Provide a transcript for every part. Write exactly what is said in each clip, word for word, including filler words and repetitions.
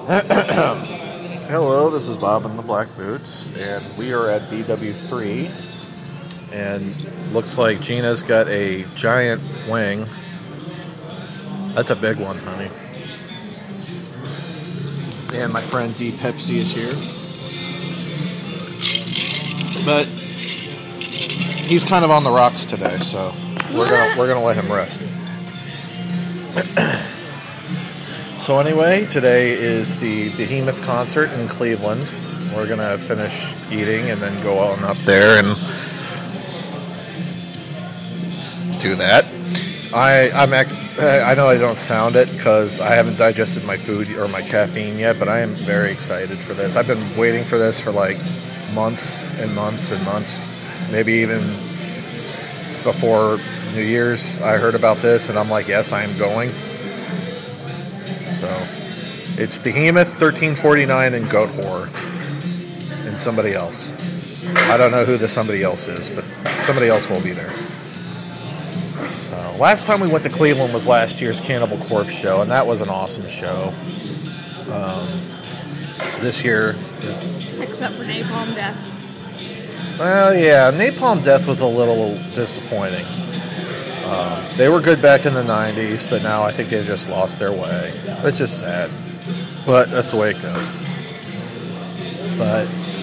Hello, this is Bob in the Black Boots, and we are at B W three, and looks like Gina's got a giant wing. That's a big one, honey. And my friend D Pepsi is here. But he's kind of on the rocks today, so we're gonna we're gonna let him rest. So anyway, today is the Behemoth concert in Cleveland. We're going to finish eating and then go on up there and do that. I I'm I know I don't sound it because I haven't digested my food or my caffeine yet, but I am very excited for this. I've been waiting for this for like months and months and months, maybe even before New Year's. I heard about this and I'm like, yes, I am going. So, it's Behemoth, thirteen forty-nine, and Goat Horror, and somebody else. I don't know who the somebody else is, but somebody else will be there. So, last time we went to Cleveland was last year's Cannibal Corpse show, and that was an awesome show. Um, this year... Except for Napalm Death. Well, yeah, Napalm Death was a little disappointing. Um, they were good back in the nineties, but now I think they just lost their way. It's just sad. But that's the way it goes. But,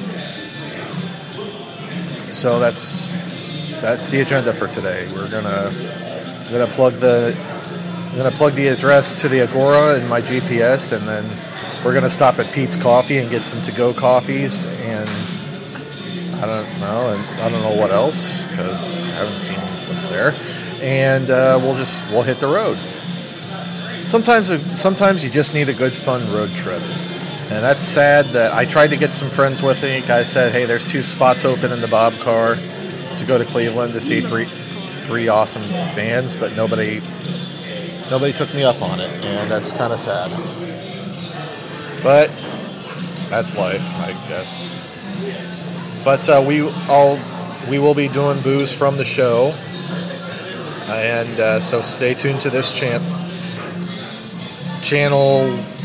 so that's that's the agenda for today. We're gonna gonna plug the I'm gonna plug the address to the Agora in my G P S, and then we're gonna stop at Pete's Coffee and get some to-go coffees, and I don't know, and I don't know what else because I haven't seen what's there. And uh, we'll just we'll hit the road. Sometimes sometimes you just need a good fun road trip, and that's sad that I tried to get some friends with me. I said, hey, there's two spots open in the Bob car to go to Cleveland to see three three awesome bands, but nobody nobody took me up on it, and that's kind of sad. But that's life, I guess. But uh, we all we will be doing booze from the show. And uh, so stay tuned to this chan- channel,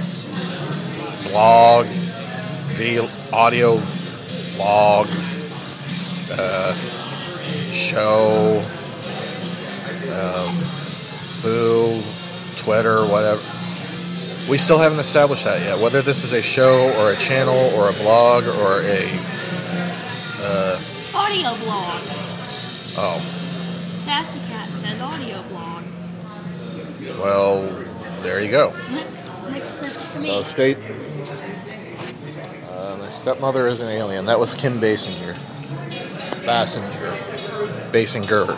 blog, the audio blog, uh, show, um, boo, Twitter, whatever. We still haven't established that yet. Whether this is a show or a channel or a blog or a... Uh, audio blog. Oh. Sassy Cat says audio blog. Well, there you go. Makes sense to me. So state. Uh, my stepmother is an alien. That was Kim Basinger. Basinger. Basinger.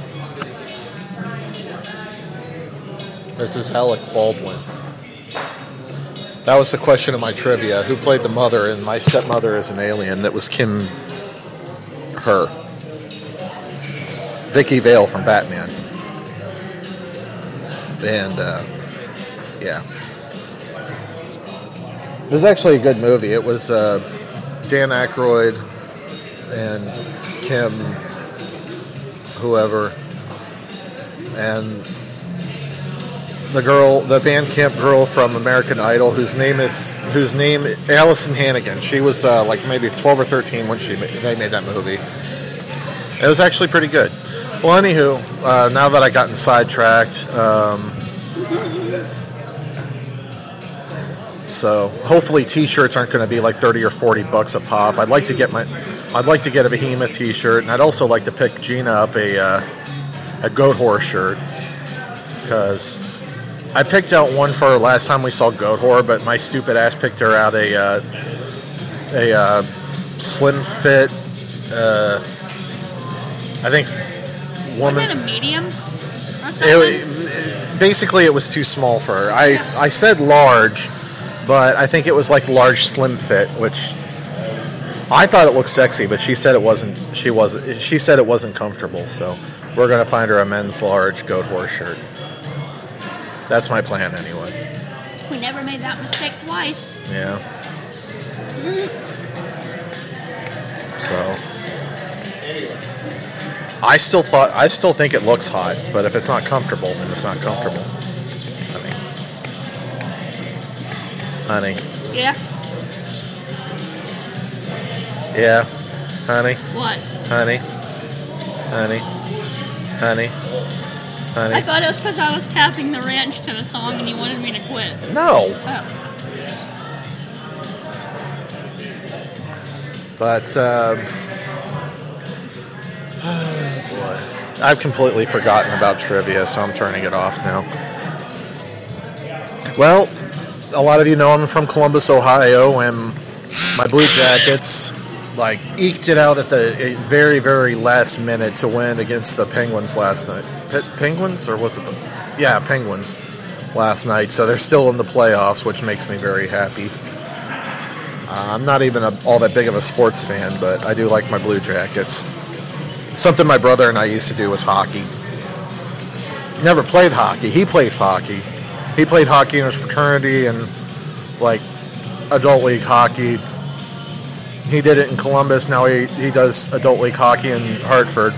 This is Alec Baldwin. That was the question of my trivia. Who played the mother in My Stepmother is an Alien? That was Kim. Her. Vicky Vale from Batman. And, uh, yeah. It was actually a good movie. It was uh, Dan Aykroyd and Kim, whoever, and the girl, the band camp girl from American Idol, whose name is, whose name, Allison Hannigan. She was uh, like maybe twelve or thirteen when she made, they made that movie. It was actually pretty good. Well, anywho, uh, now that I gotten sidetracked, um, so hopefully T-shirts aren't going to be like thirty or forty bucks a pop. I'd like to get my, I'd like to get a Behemoth T-shirt, and I'd also like to pick Gina up a uh, a Goat Horror shirt, because I picked out one for her last time we saw Goat Horror, but my stupid ass picked her out a uh, a uh, slim fit. Uh, I think. Woman. Wasn't it a medium or something? It, basically, it was too small for her. I, I said large, but I think it was like large slim fit, which I thought it looked sexy, but she said it wasn't. She was. She said it wasn't comfortable. So we're gonna find her a men's large Goat Horror shirt. That's my plan, anyway. We never made that mistake twice. Yeah. So. I still thought I still think it looks hot, but if it's not comfortable, then it's not comfortable. Honey. Honey. Yeah. Yeah, honey, What? honey, honey, honey, honey. I thought it was because I was tapping the ranch to the song and you wanted me to quit. No, Oh. but um, boy, I've completely forgotten about trivia, so I'm turning it off now. Well, a lot of you know I'm from Columbus, Ohio, and my Blue Jackets like eked it out at the very, very last minute to win against the Penguins last night. Pe- Penguins, or was it the? Yeah, Penguins last night. So they're still in the playoffs, which makes me very happy. Uh, I'm not even a, all that big of a sports fan, but I do like my Blue Jackets. Something my brother and I used to do was hockey. Never played hockey. He plays hockey. He played hockey in his fraternity and like adult league hockey. He did it in Columbus. Now he, he does adult league hockey in Hartford.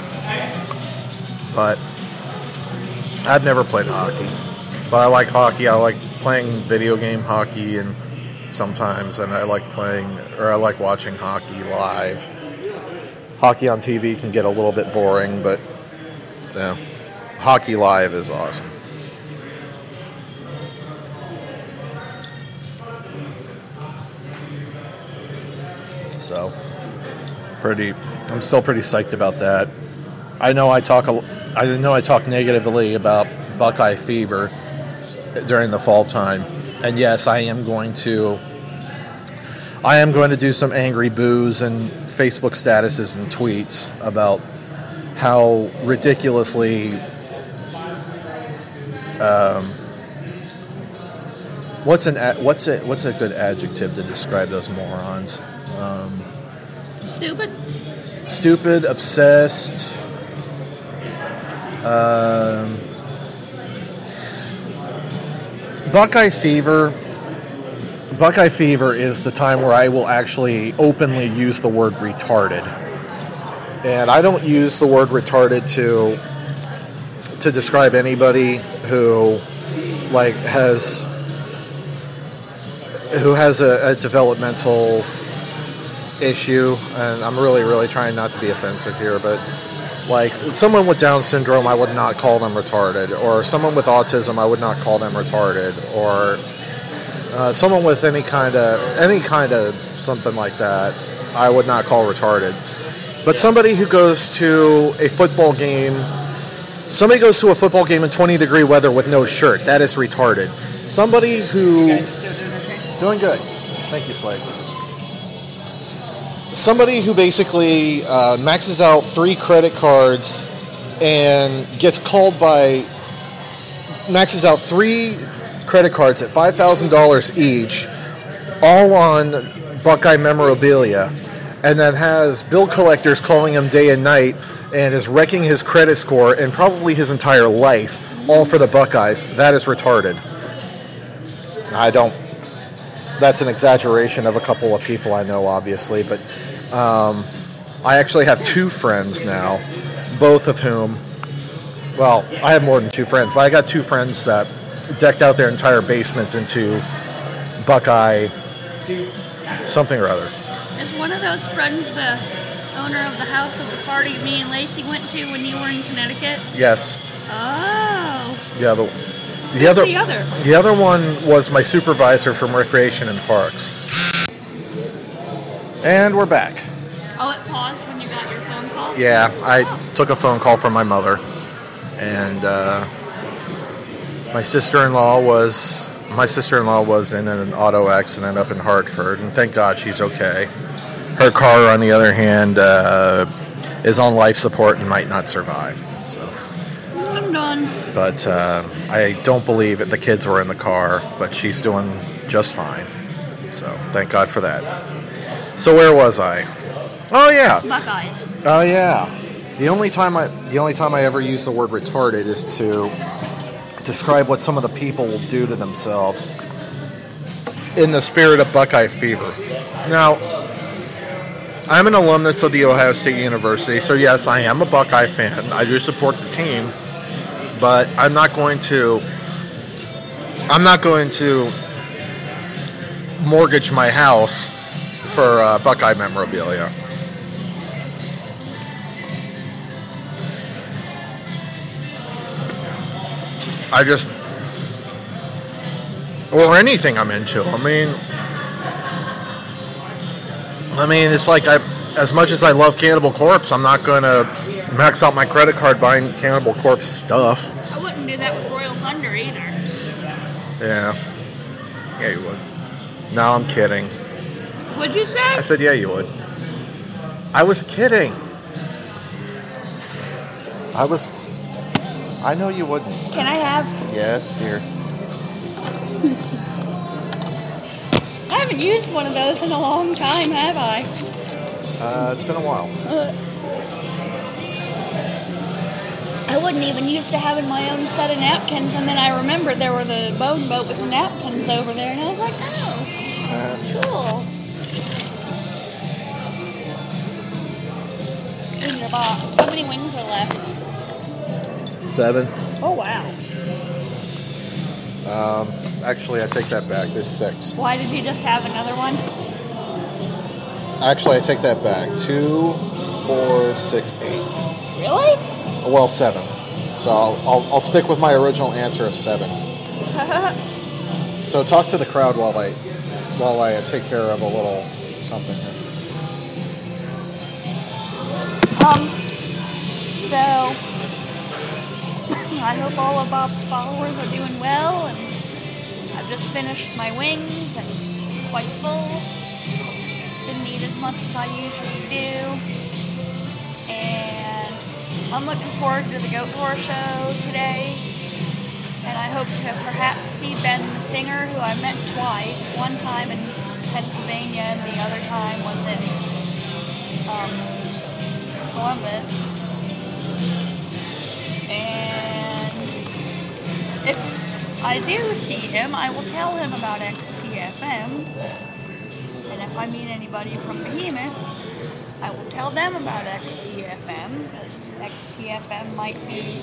But I've never played hockey. But I like hockey. I like playing video game hockey and sometimes, and I like playing, or I like watching hockey live. Hockey on T V can get a little bit boring, but yeah, hockey live is awesome. So, pretty. I'm still pretty psyched about that. I know I talk. A, I know I talk negatively about Buckeye fever during the fall time, and yes, I am going to. I am going to do some angry boos and Facebook statuses and tweets about how ridiculously. Um, what's an what's it what's a good adjective to describe those morons? Um, Stupid. Stupid, obsessed. Um, Buckeye fever. Buckeye fever is the time where I will actually openly use the word retarded, and I don't use the word retarded to to describe anybody who like has who has a, a developmental issue, and I'm really, really trying not to be offensive here, but like someone with Down syndrome, I would not call them retarded, or someone with autism, I would not call them retarded, or uh, someone with any kind of any kind of something like that, I would not call retarded. But somebody who goes to a football game, somebody goes to a football game in twenty degree weather with no shirt, that is retarded. Somebody who doing good, thank you, Slade. Somebody who basically uh, maxes out three credit cards and gets called by, maxes out three credit cards at five thousand dollars each, all on Buckeye memorabilia, and then has bill collectors calling him day and night and is wrecking his credit score and probably his entire life, all for the Buckeyes. That is retarded. I don't. That's an exaggeration of a couple of people I know, obviously, but um, I actually have two friends now, both of whom, well, I have more than two friends, but I got two friends that decked out their entire basements into Buckeye something or other. Is one of those friends the owner of the house of the party me and Lacey went to when you were in Connecticut? Yes. Oh. Yeah, the... The Who's other, the other? the other one was my supervisor from Recreation and Parks. And we're back. Oh, it paused when you got your phone call? Yeah, I took a phone call from my mother. And uh, my sister-in-law was my sister-in-law was in an auto accident up in Hartford, and thank God she's okay. Her car, on the other hand, uh, is on life support and might not survive. So. I'm done. But uh, I don't believe that the kids were in the car, but she's doing just fine. So thank God for that. So where was I? Oh yeah. Buckeyes. Oh yeah. The only time I the only time I ever use the word retarded is to describe what some of the people will do to themselves in the spirit of Buckeye fever. Now, I'm an alumnus of the Ohio State University, so yes, I am a Buckeye fan. I do support the team. But I'm not going to. I'm not going to mortgage my house for uh, Buckeye memorabilia. I just, or anything I'm into. I mean, I mean, it's like I, as much as I love Cannibal Corpse, I'm not going to max out my credit card buying Cannibal Corpse stuff. I wouldn't do that with Royal Thunder either. Yeah. Yeah, you would. No, I'm kidding. What'd you say? I said, yeah, you would. I was kidding. I was... I know you wouldn't. Can I have? Yes, dear. I haven't used one of those in a long time, have I? Uh, it's been a while. Uh, I wasn't even used to having my own set of napkins, and then I remembered there were the bone boat with the napkins over there, and I was like, oh, Uh, cool. In your box. How many wings are left? seven. Oh, wow. Um, actually, I take that back. There's six. Why did you just have another one? Actually, I take that back. Two, four, six, eight. Really? Well, seven. So I'll, I'll, I'll stick with my original answer of seven. So talk to the crowd while I while I take care of a little something here. Um, so, I hope all of Bob's followers are doing well, and I've just finished my wings and quite full. Didn't eat as much as I usually do. And I'm looking forward to the Goat Roar show today. And I hope to perhaps see Ben the singer, who I met twice. One time in Pennsylvania, and the other time was in um, Columbus. And if I do see him, I will tell him about X T F M. And if I meet anybody from Behemoth, I will tell them about X T F M, because X T F M might be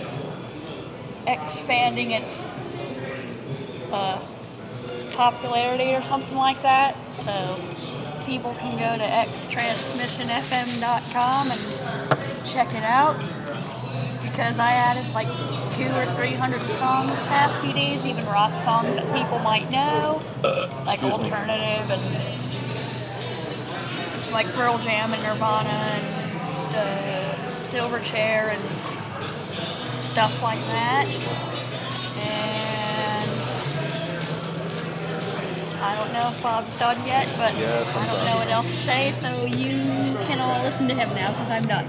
expanding its uh, popularity or something like that. So people can go to x transmission f m dot com and check it out. Because I added like two or three hundred songs past few days, even rock songs that people might know, like alternative and like Pearl Jam and Nirvana and uh, Silverchair and stuff like that. And I don't know if Bob's done yet, but Yes, I'm I don't done. know what else to say, so you can all listen to him now because I'm done.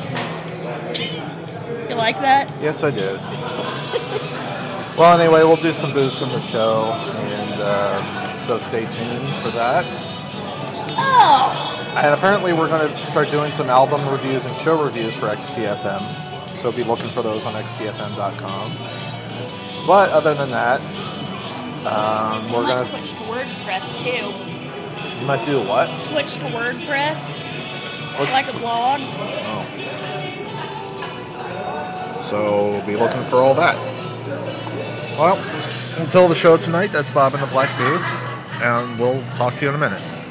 You like that? Yes, I did. Well, anyway, we'll do some booths in the show, and uh, so stay tuned for that. Oh! And apparently we're going to start doing some album reviews and show reviews for X T F M, so be looking for those on x t f m dot com. But other than that, um, I we're might going to... switch to WordPress too. You might do what? Switch to WordPress, What? like a blog. Oh. So be looking for all that. Well, until the show tonight, that's Bob and the Black Boots, and we'll talk to you in a minute.